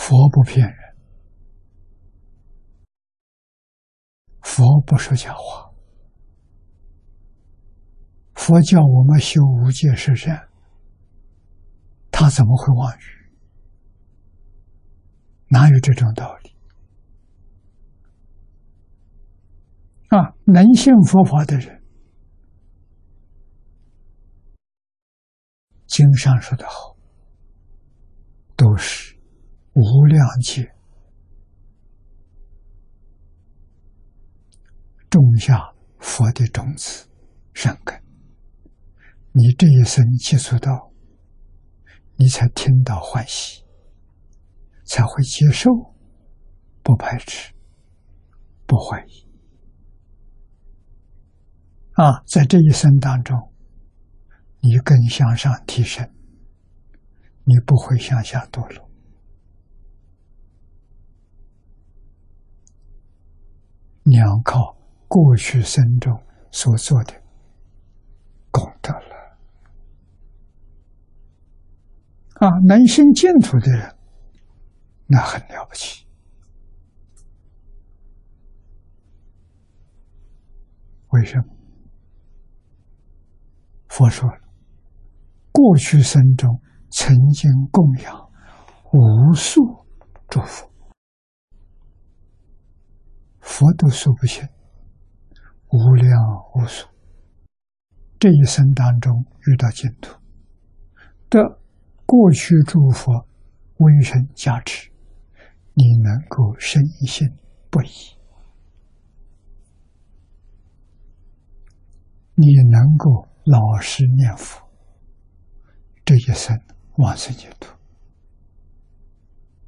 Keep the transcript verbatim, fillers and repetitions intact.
佛不骗人，佛不说假话，佛教我们修无戒十善，他怎么会妄语？哪有这种道理？啊，能信佛法的人，经上说得好，都是无量劫种下佛的种子善根。你这一生接触到，你才听到欢喜，才会接受，不排斥，不怀疑。啊，在这一生当中，你更向上提升，你不会向下堕落。你要靠过去生中所做的功德了。啊，能生净土的人，那很了不起。为什么？佛说了，过去生中曾经供养无数诸佛，佛都说不清，无量无数。这一生当中遇到净土，得过去诸佛威神加持，你能够深信不疑，你能够老实念佛，这一生往生净土。